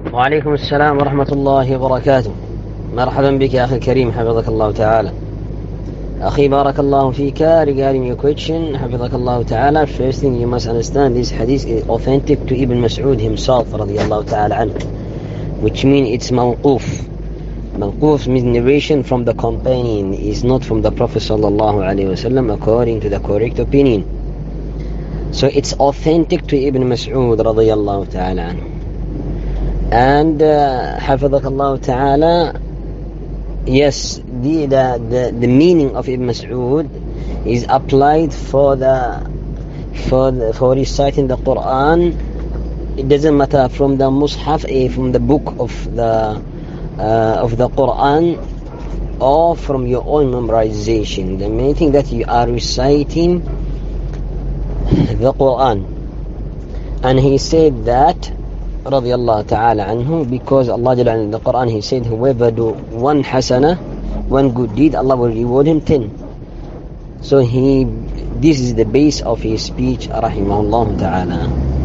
وعليكم السلام ورحمة الله وبركاته. مرحبا بك يا أخي الكريم، حفظك الله تعالى. أخي بارك الله فيك. Regarding your question, حفظك الله تعالى, first thing you must understand, this hadith is authentic to Ibn Mas'ud himself رضي الله تعالى عنه, which means it's mawquf. Mawquf means narration from the companion, is not from the Prophet sallallahu alaihi wasallam according to the correct opinion. So it's authentic to Ibn Mas'ud رضي الله تعالى عنه. And حفظك الله تعالى, yes, the meaning of Ibn Mas'ud is applied for reciting the Quran. It doesn't matter from the Mus'haf, from the book of the Quran, or from your own memorization. The main thing that you are reciting the Quran. And he said that رضي الله تعالى عنه, because Allah Jalla in the Quran, he said whoever do one hasana, one good deed, Allah will reward him 10. So this is the base of his speech, rahimahullah ta'ala.